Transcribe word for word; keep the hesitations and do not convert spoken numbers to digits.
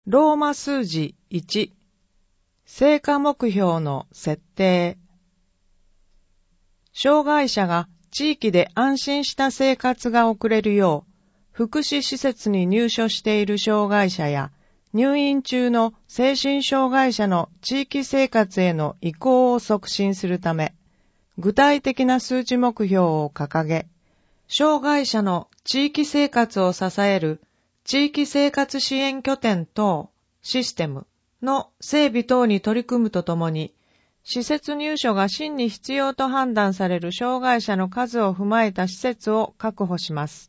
ローマ数字いち、成果目標の設定。障害者が地域で安心した生活が送れるよう、福祉施設に入所している障害者や、入院中の精神障害者の地域生活への移行を促進するため、具体的な数値目標を掲げ、障害者の地域生活を支える地域生活支援拠点等システムの整備等に取り組むとともに、施設入所が真に必要と判断される障害者の数を踏まえた施設を確保します。